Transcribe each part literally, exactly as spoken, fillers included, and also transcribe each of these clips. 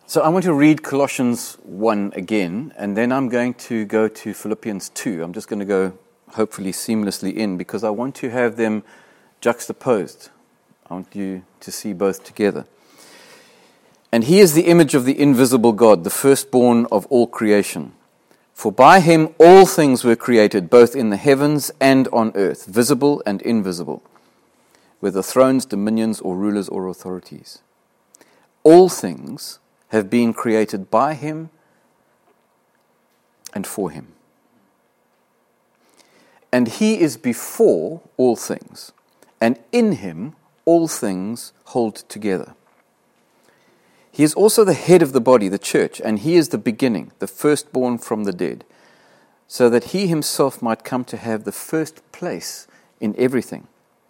So I want to read Colossians one again, and then I'm going to go to Philippians two. I'm just going to go hopefully seamlessly in because I want to have them juxtaposed. I want you to see both together. And he is the image of the invisible God, the firstborn of all creation. For by him all things were created, both in the heavens and on earth, visible and invisible, whether thrones, dominions, or rulers or authorities. All things have been created by him and for him. And he is before all things, and in him all things hold together. He is also the head of the body, the church, and he is the beginning, the firstborn from the dead, so that he himself might come to have the first place in everything.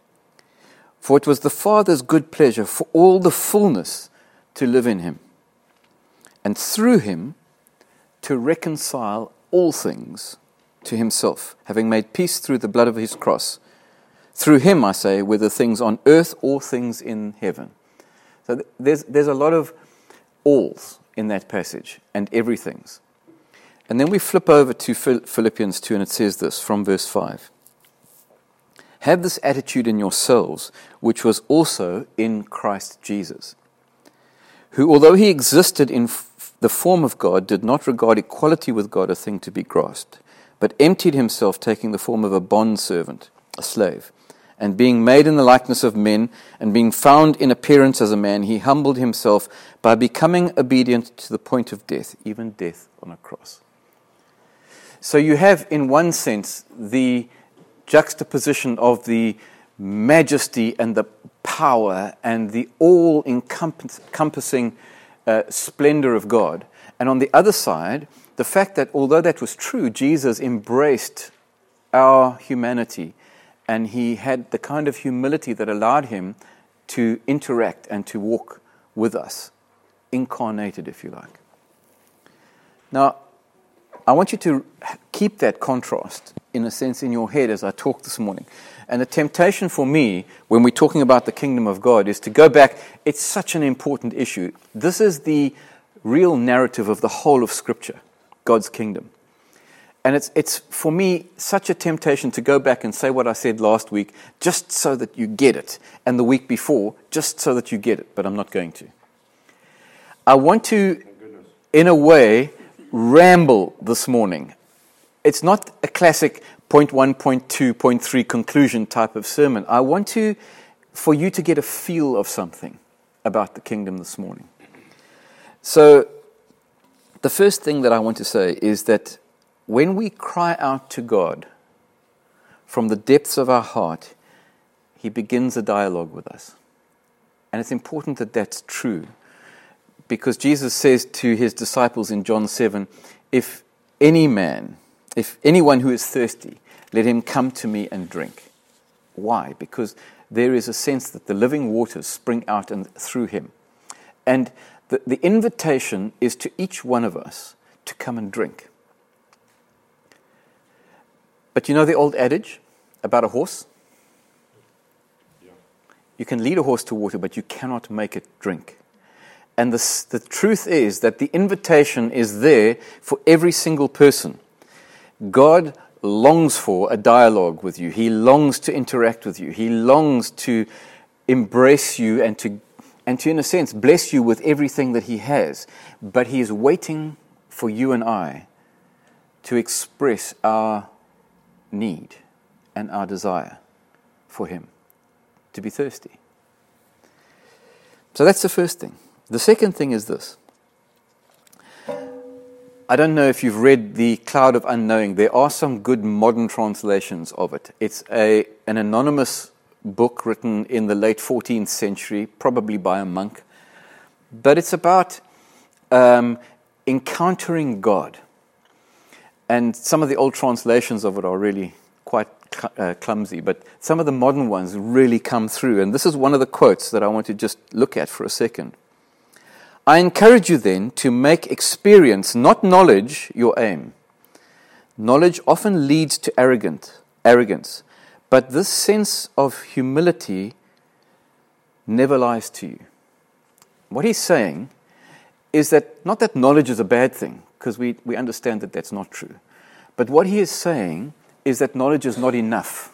For it was the Father's good pleasure for all the fullness to live in him, and through him to reconcile all things to himself, having made peace through the blood of his cross. Through him, I say, whether things on earth or things in heaven. So there's there's a lot of alls in that passage, and everythings. And then we flip over to Philippians two, and it says this from verse five. Have this attitude in yourselves, which was also in Christ Jesus, who, although he existed in the form of God, did not regard equality with God a thing to be grasped, but emptied himself, taking the form of a bondservant, a slave. And being made in the likeness of men, and being found in appearance as a man, he humbled himself by becoming obedient to the point of death, even death on a cross. So you have, in one sense, the juxtaposition of the majesty and the power and the all-encompassing uh, splendor of God. And on the other side, the fact that although that was true, Jesus embraced our humanity, and he had the kind of humility that allowed him to interact and to walk with us, incarnated, if you like. Now, I want you to keep that contrast, in a sense, in your head as I talk this morning. And the temptation for me, when we're talking about the kingdom of God, is to go back. It's such an important issue. This is the real narrative of the whole of Scripture, God's kingdom. And it's, it's for me, such a temptation to go back and say what I said last week, just so that you get it, and the week before, just so that you get it, but I'm not going to. I want to, in a way, ramble this morning. It's not a classic point one, point two, point three conclusion type of sermon. I want to, for you to get a feel of something about the kingdom this morning. So, the first thing that I want to say is that when we cry out to God from the depths of our heart, he begins a dialogue with us. And it's important that that's true, because Jesus says to his disciples in John seven, if any man, if anyone who is thirsty, let him come to me and drink. Why? Because there is a sense that the living waters spring out and through him. And the, the invitation is to each one of us to come and drink. But you know the old adage about a horse? Yeah. You can lead a horse to water, but you cannot make it drink. And the, the truth is that the invitation is there for every single person. God longs for a dialogue with you. He longs to interact with you. He longs to embrace you and to, and to, in a sense, bless you with everything that he has. But he is waiting for you and I to express our need and our desire for him, to be thirsty. So that's the first thing. The second thing is this. I don't know if you've read The Cloud of Unknowing. There are some good modern translations of it. It's a an anonymous book written in the late fourteenth century, probably by a monk. But it's about um, encountering God. And some of the old translations of it are really quite cl- uh, clumsy, but some of the modern ones really come through. And this is one of the quotes that I want to just look at for a second. I encourage you then to make experience, not knowledge, your aim. Knowledge often leads to arrogant, arrogance, but this sense of humility never lies to you. What he's saying is that, not that knowledge is a bad thing, because we, we understand that that's not true. But what he is saying is that knowledge is not enough.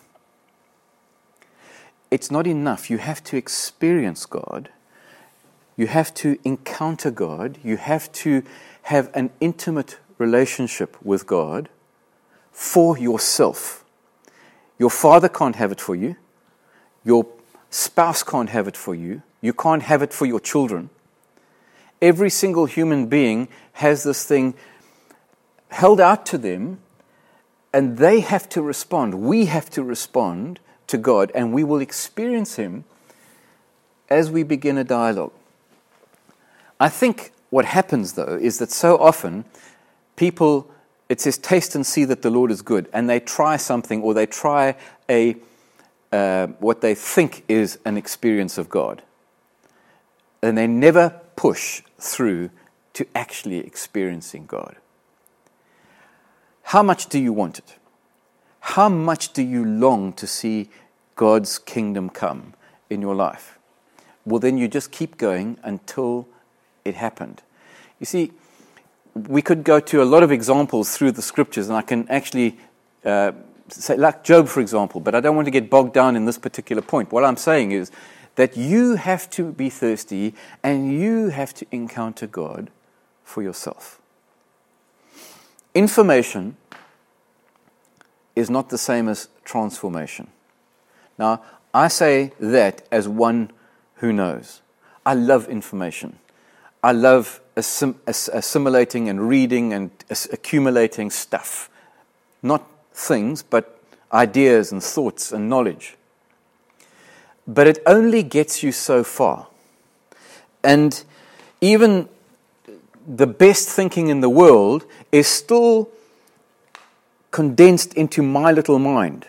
It's not enough. You have to experience God. You have to encounter God. You have to have an intimate relationship with God for yourself. Your father can't have it for you. Your spouse can't have it for you. You can't have it for your children. Every single human being has this thing held out to them, and they have to respond. We have to respond to God, and we will experience Him as we begin a dialogue. I think what happens, though, is that so often people, it says, taste and see that the Lord is good, and they try something, or they try a uh, what they think is an experience of God, and they never push through to actually experiencing God. How much do you want it? How much do you long to see God's kingdom come in your life? Well, then you just keep going until it happened. You see, we could go to a lot of examples through the scriptures, and I can actually uh, say, like Job, for example, but I don't want to get bogged down in this particular point. What I'm saying is that you have to be thirsty, and you have to encounter God for yourself. Information is not the same as transformation. Now, I say that as one who knows. I love information. I love assim- assimilating and reading and accumulating stuff. Not things, but ideas and thoughts and knowledge. But it only gets you so far. And even the best thinking in the world is still condensed into my little mind.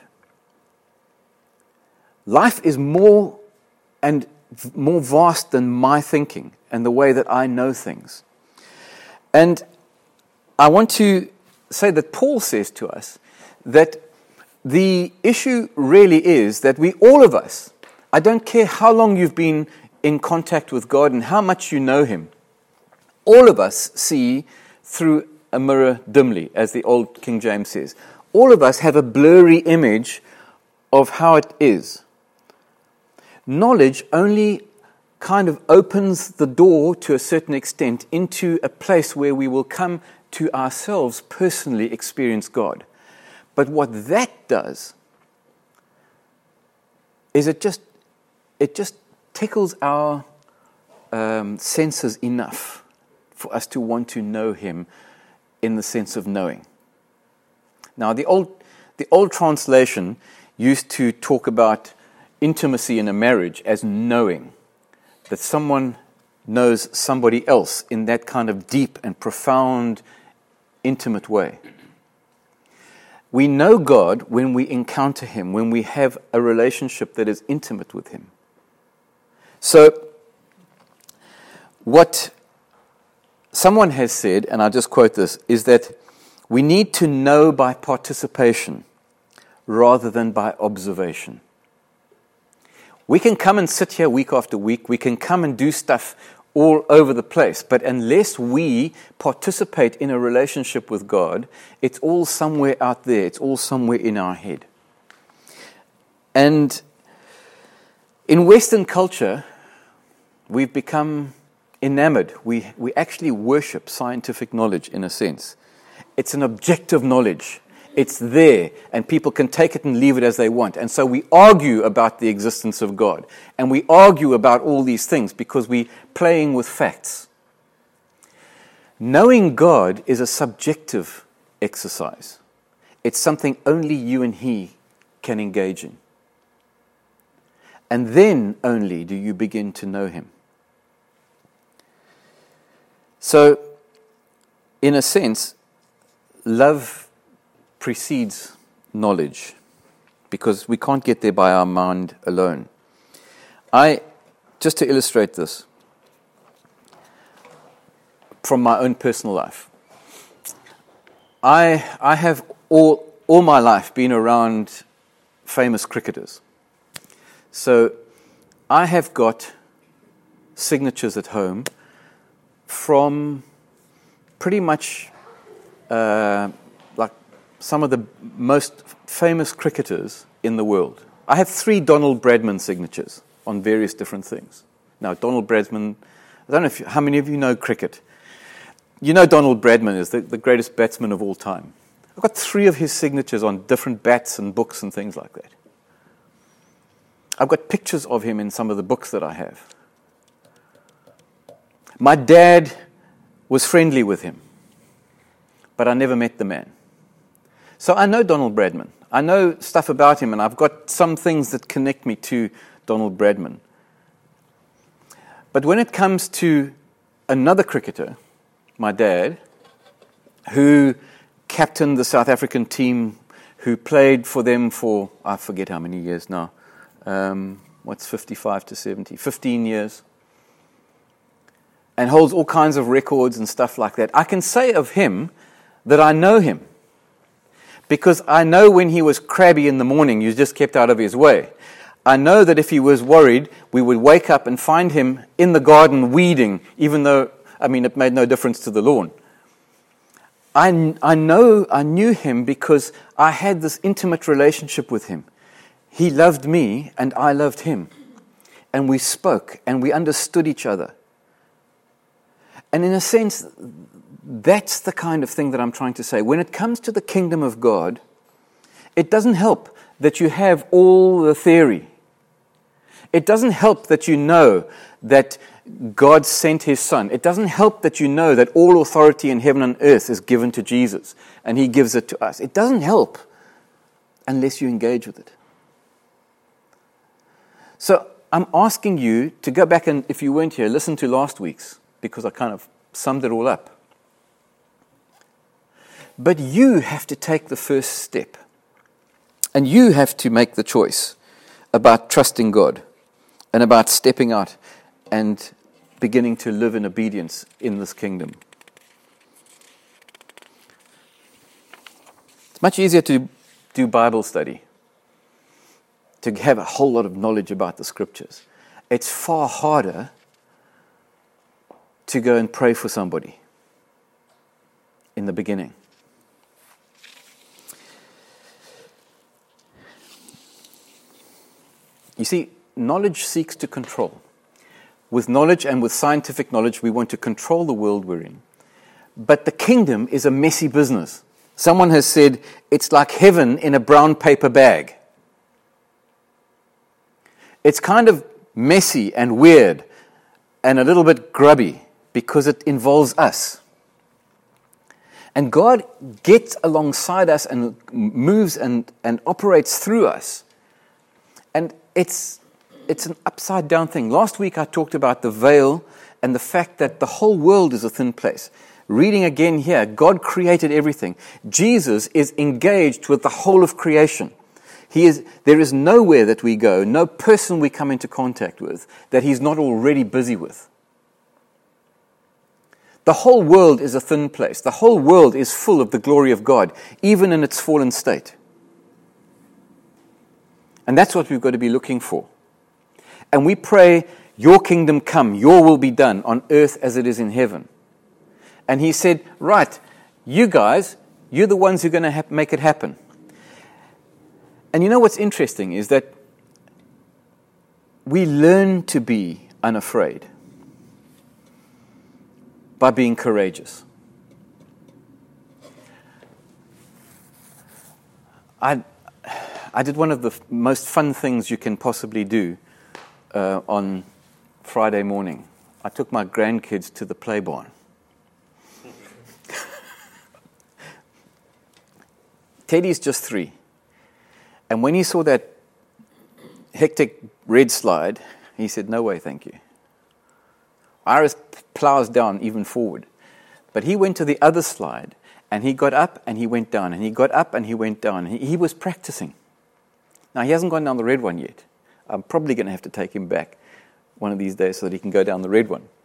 Life is more and more vast than my thinking and the way that I know things. And I want to say that Paul says to us that the issue really is that we, all of us, I don't care how long you've been in contact with God and how much you know Him, all of us see through a mirror dimly, as the old King James says. All of us have a blurry image of how it is. Knowledge only kind of opens the door to a certain extent into a place where we will come to ourselves personally experience God. But what that does is it just it just tickles our um, senses enough for us to want to know Him in the sense of knowing. Now, the old the old translation used to talk about intimacy in a marriage as knowing, that someone knows somebody else in that kind of deep and profound, intimate way. We know God when we encounter Him, when we have a relationship that is intimate with Him. So, what someone has said, and I'll just quote this, is that we need to know by participation rather than by observation. We can come and sit here week after week, we can come and do stuff all over the place, but unless we participate in a relationship with God, it's all somewhere out there, it's all somewhere in our head. And in Western culture, we've become enamored. We, we actually worship scientific knowledge in a sense. It's an objective knowledge. It's there, and people can take it and leave it as they want. And so we argue about the existence of God. And we argue about all these things because we're playing with facts. Knowing God is a subjective exercise. It's something only you and He can engage in. And then only do you begin to know Him. So, in a sense, love precedes knowledge, because we can't get there by our mind alone. I, just to illustrate this, from my own personal life, I I have all all my life been around famous cricketers. So I have got signatures at home from pretty much uh, like some of the most famous cricketers in the world. I have three Donald Bradman signatures on various different things. Now, Donald Bradman, I don't know if you, how many of you know cricket. You know Donald Bradman is the, the greatest batsman of all time. I've got three of his signatures on different bats and books and things like that. I've got pictures of him in some of the books that I have. My dad was friendly with him, but I never met the man. So I know Donald Bradman. I know stuff about him, and I've got some things that connect me to Donald Bradman. But when it comes to another cricketer, my dad, who captained the South African team, who played for them for, I forget how many years now, um, what's fifty-five to seventy, fifteen years, and holds all kinds of records and stuff like that. I can say of him that I know him, because I know when he was crabby in the morning, you just kept out of his way. I know that if he was worried, we would wake up and find him in the garden weeding, even though, I mean, it made no difference to the lawn. I, I know, I knew him because I had this intimate relationship with him. He loved me and I loved him. And we spoke and we understood each other. And in a sense, that's the kind of thing that I'm trying to say. When it comes to the kingdom of God, it doesn't help that you have all the theory. It doesn't help that you know that God sent His Son. It doesn't help that you know that all authority in heaven and earth is given to Jesus and He gives it to us. It doesn't help unless you engage with it. So I'm asking you to go back and, if you weren't here, listen to last week's, because I kind of summed it all up. But you have to take the first step. And you have to make the choice about trusting God and about stepping out and beginning to live in obedience in this kingdom. It's much easier to do Bible study, to have a whole lot of knowledge about the Scriptures. It's far harder to go and pray for somebody in the beginning. You see, knowledge seeks to control. With knowledge and with scientific knowledge, we want to control the world we're in. But the kingdom is a messy business. Someone has said, it's like heaven in a brown paper bag. It's kind of messy and weird and a little bit grubby because it involves us. And God gets alongside us and moves and, and operates through us. And it's it's an upside down thing. Last week I talked about the veil and the fact that the whole world is a thin place. Reading again here, God created everything. Jesus is engaged with the whole of creation. He is. There is nowhere that we go, no person we come into contact with, that He's not already busy with. The whole world is a thin place. The whole world is full of the glory of God, even in its fallen state. And that's what we've got to be looking for. And we pray, your kingdom come, your will be done on earth as it is in heaven. And He said, right, you guys, you're the ones who are going to ha- make it happen. And you know what's interesting is that we learn to be unafraid by being courageous. I I did one of the f- most fun things you can possibly do uh, on Friday morning. I took my grandkids to the play barn. Teddy's just three. And when he saw that hectic red slide, he said, no way, thank you. Iris plows down even forward. But he went to the other slide, and he got up and he went down, and he got up and he went down. He, he was practicing. Now, he hasn't gone down the red one yet. I'm probably going to have to take him back one of these days so that he can go down the red one.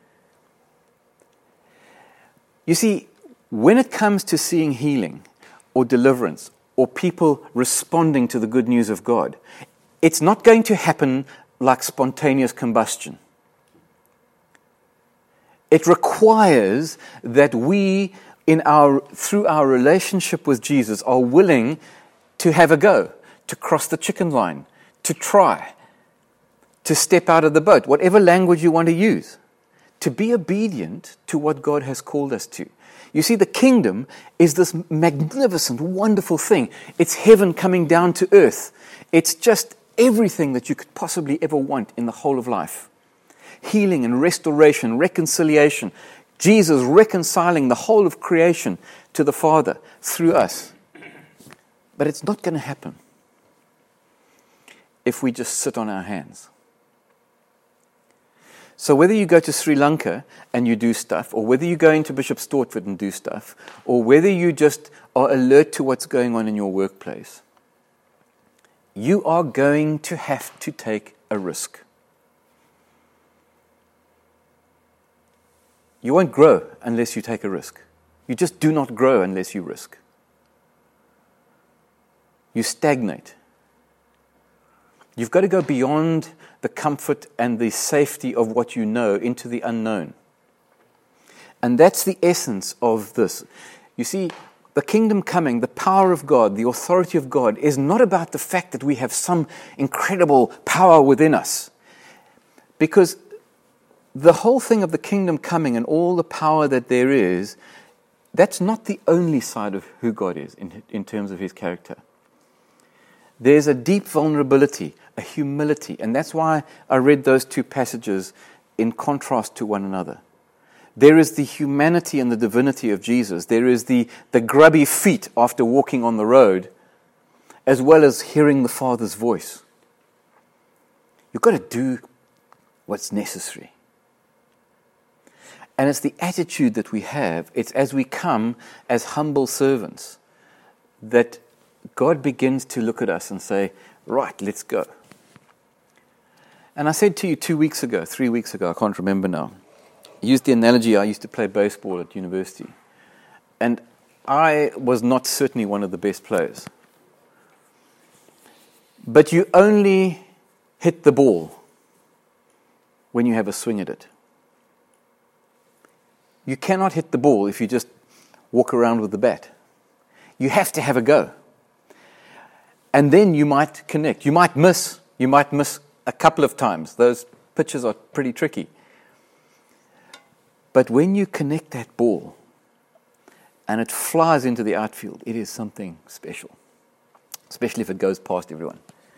You see, when it comes to seeing healing or deliverance or people responding to the good news of God, it's not going to happen like spontaneous combustion. It requires that we, in our through our relationship with Jesus, are willing to have a go, to cross the chicken line, to try, to step out of the boat, whatever language you want to use, to be obedient to what God has called us to. You see, the kingdom is this magnificent, wonderful thing. It's heaven coming down to earth. It's just everything that you could possibly ever want in the whole of life. Healing and restoration, reconciliation. Jesus reconciling the whole of creation to the Father through us. But it's not going to happen if we just sit on our hands. So whether you go to Sri Lanka and you do stuff, or whether you go into Bishop Stortford and do stuff, or whether you just are alert to what's going on in your workplace, you are going to have to take a risk. You won't grow unless you take a risk. You just do not grow unless you risk. You stagnate. You've got to go beyond the comfort and the safety of what you know into the unknown. And that's the essence of this. You see, the kingdom coming, the power of God, the authority of God is not about the fact that we have some incredible power within us. Because the whole thing of the kingdom coming and all the power that there is, that's not the only side of who God is in, in terms of his character. There's a deep vulnerability, a humility, and that's why I read those two passages in contrast to one another. There is the humanity and the divinity of Jesus. There is the, the grubby feet after walking on the road, as well as hearing the Father's voice. You've got to do what's necessary. And it's the attitude that we have. It's as we come as humble servants that God begins to look at us and say, right, let's go. And I said to you two weeks ago, three weeks ago, I can't remember now, I used the analogy, I used to play baseball at university. And I was not certainly one of the best players. But you only hit the ball when you have a swing at it. You cannot hit the ball if you just walk around with the bat. You have to have a go. And then you might connect. You might miss. You might miss a couple of times. Those pitches are pretty tricky. But when you connect that ball and it flies into the outfield, it is something special. Especially if it goes past everyone.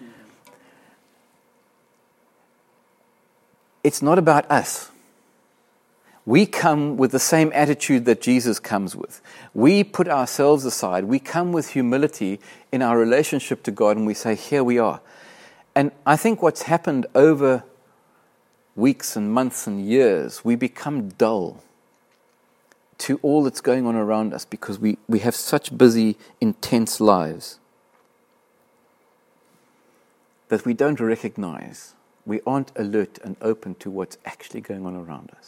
It's not about us. We come with the same attitude that Jesus comes with. We put ourselves aside. We come with humility in our relationship to God, and we say, here we are. And I think what's happened over weeks and months and years, we become dull to all that's going on around us because we, we have such busy, intense lives that we don't recognize, we aren't alert and open to what's actually going on around us.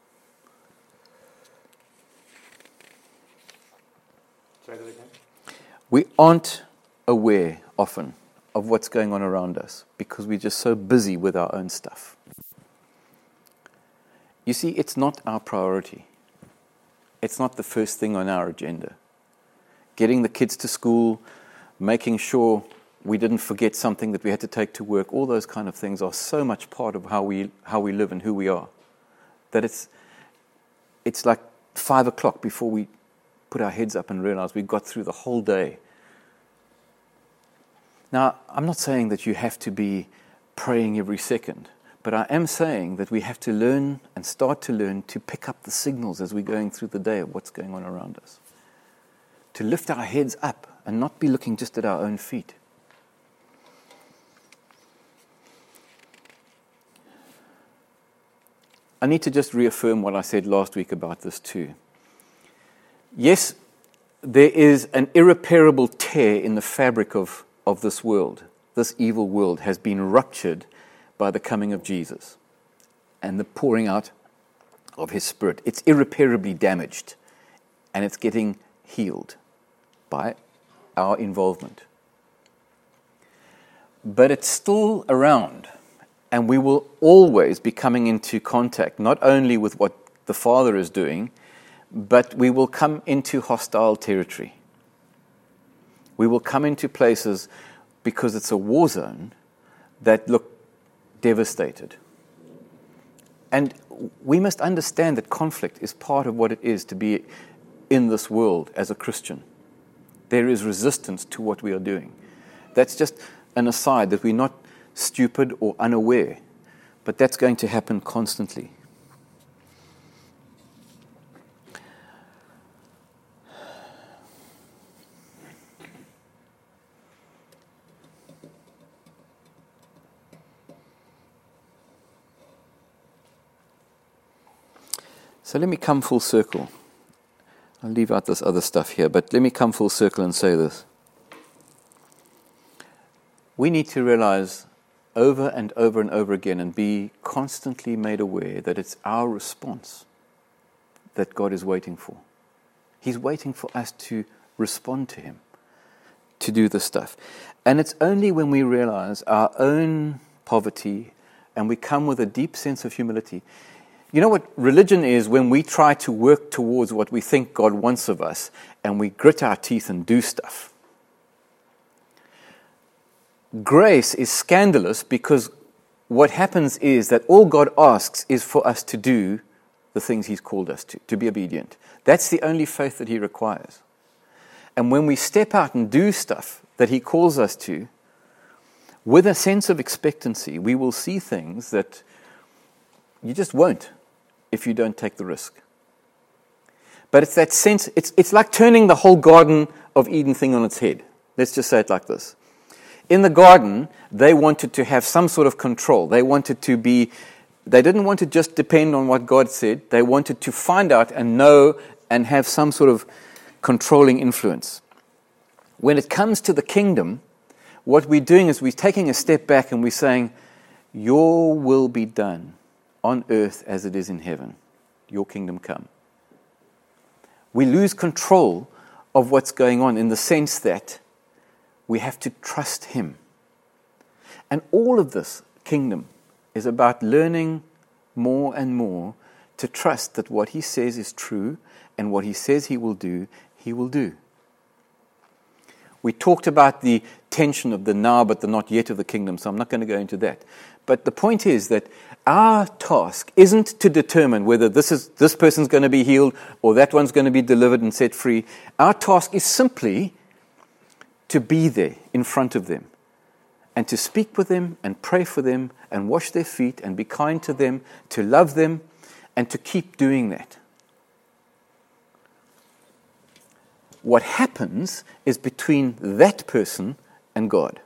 We aren't aware often of what's going on around us because we're just so busy with our own stuff. You see, it's not our priority. It's not the first thing on our agenda. Getting the kids to school, making sure we didn't forget something that we had to take to work, all those kind of things are so much part of how we how we live and who we are, that it's it's like five o'clock before we put our heads up and realize we got through the whole day. Now, I'm not saying that you have to be praying every second, but I am saying that we have to learn and start to learn to pick up the signals as we're going through the day of what's going on around us. To lift our heads up and not be looking just at our own feet. I need to just reaffirm what I said last week about this too. Yes, there is an irreparable tear in the fabric of, of this world. This evil world has been ruptured by the coming of Jesus and the pouring out of his Spirit. It's irreparably damaged, and it's getting healed by our involvement. But it's still around, and we will always be coming into contact, not only with what the Father is doing, but we will come into hostile territory. We will come into places, because it's a war zone, that look devastated. And we must understand that conflict is part of what it is to be in this world as a Christian. There is resistance to what we are doing. That's just an aside, that we're not stupid or unaware, but that's going to happen constantly. So let me come full circle. I'll leave out this other stuff here, but let me come full circle and say this. We need to realize over and over and over again and be constantly made aware that it's our response that God is waiting for. He's waiting for us to respond to Him, to do this stuff. And it's only when we realize our own poverty and we come with a deep sense of humility. You know what religion is? When we try to work towards what we think God wants of us and we grit our teeth and do stuff. Grace is scandalous because what happens is that all God asks is for us to do the things He's called us to, to be obedient. That's the only faith that He requires. And when we step out and do stuff that He calls us to, with a sense of expectancy, we will see things that you just won't if you don't take the risk. But it's that sense, it's, it's like turning the whole Garden of Eden thing on its head. Let's just say it like this. In the garden, they wanted to have some sort of control. They wanted to be, they didn't want to just depend on what God said. They wanted to find out and know and have some sort of controlling influence. When it comes to the kingdom, what we're doing is we're taking a step back and we're saying, your will be done on earth as it is in heaven. Your kingdom come. We lose control of what's going on in the sense that we have to trust Him. And all of this kingdom is about learning more and more to trust that what He says is true and what He says He will do, He will do. We talked about the tension of the now but the not yet of the kingdom, so I'm not going to go into that. But the point is that our task isn't to determine whether this is this person's going to be healed or that one's going to be delivered and set free. Our task is simply to be there in front of them and to speak with them and pray for them and wash their feet and be kind to them, to love them and to keep doing that. What happens is between that person and God.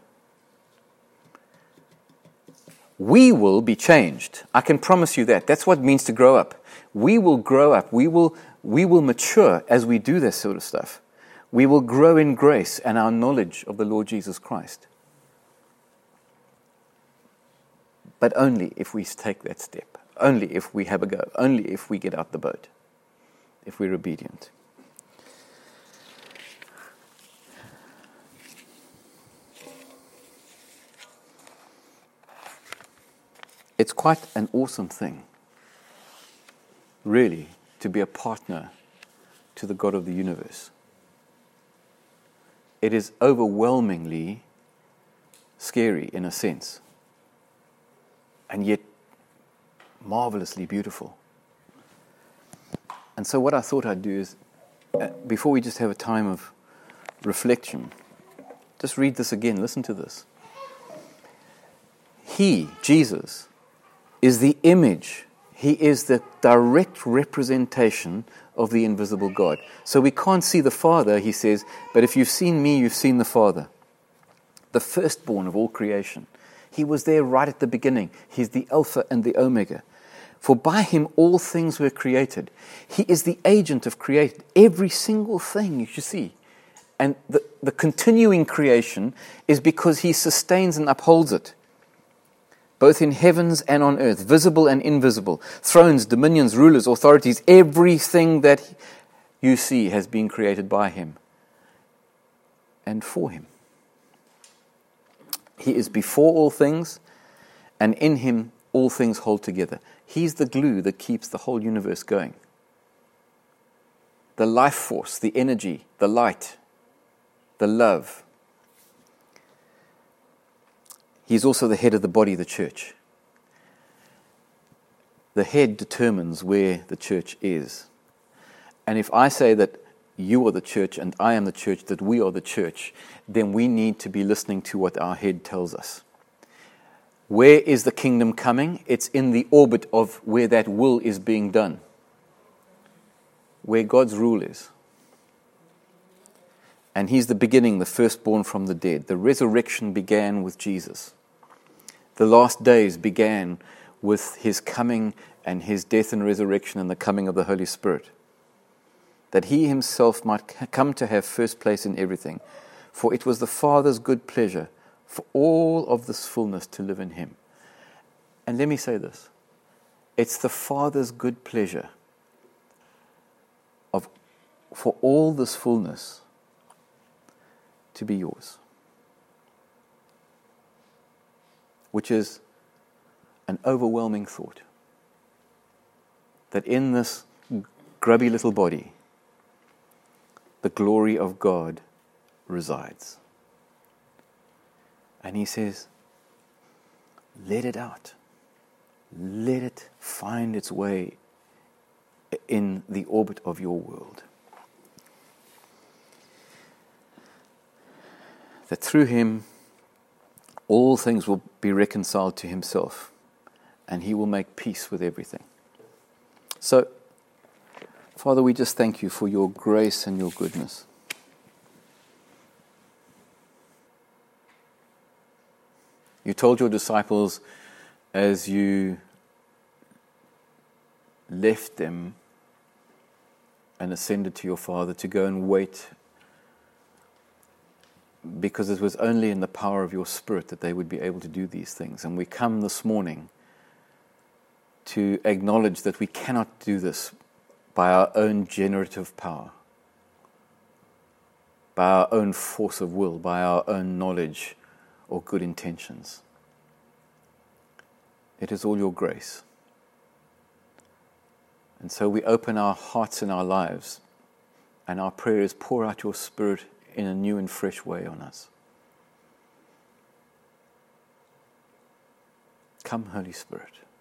We will be changed. I can promise you that. That's what it means to grow up. We will grow up. We will, we will mature as we do this sort of stuff. We will grow in grace and our knowledge of the Lord Jesus Christ. But only if we take that step. Only if we have a go. Only if we get out the boat. If we're obedient. It's quite an awesome thing, really, to be a partner to the God of the universe. It is overwhelmingly scary in a sense, and yet marvelously beautiful. And so what I thought I'd do is, uh, before we just have a time of reflection, just read this again, listen to this. He, Jesus, is the image. He is the direct representation of the invisible God. So we can't see the Father, he says, but if you've seen me, you've seen the Father. The firstborn of all creation. He was there right at the beginning. He's the Alpha and the Omega. For by Him all things were created. He is the agent of creation. Every single thing you should see. And the, the continuing creation is because He sustains and upholds it. Both in heavens and on earth, visible and invisible, thrones, dominions, rulers, authorities, everything that you see has been created by Him and for Him. He is before all things, and in Him all things hold together. He's the glue that keeps the whole universe going. The life force, the energy, the light, the love. He's also the head of the body, the church. The head determines where the church is. And if I say that you are the church and I am the church, that we are the church, then we need to be listening to what our head tells us. Where is the kingdom coming? It's in the orbit of where that will is being done. Where God's rule is. And He's the beginning, the firstborn from the dead. The resurrection began with Jesus. The last days began with His coming and His death and resurrection and the coming of the Holy Spirit. That He Himself might come to have first place in everything. For it was the Father's good pleasure for all of this fullness to live in Him. And let me say this. It's the Father's good pleasure of for all this fullness to be yours. Which is an overwhelming thought. That in this grubby little body, the glory of God resides. And He says, let it out. Let it find its way in the orbit of your world. That through Him, all things will be reconciled to Himself, and He will make peace with everything. So, Father, we just thank You for Your grace and Your goodness. You told Your disciples as You left them and ascended to Your Father to go and wait, because it was only in the power of Your Spirit that they would be able to do these things. And we come this morning to acknowledge that we cannot do this by our own generative power, by our own force of will, by our own knowledge or good intentions. It is all Your grace. And so we open our hearts and our lives, and our prayer is, pour out Your Spirit in a new and fresh way on us. Come, Holy Spirit.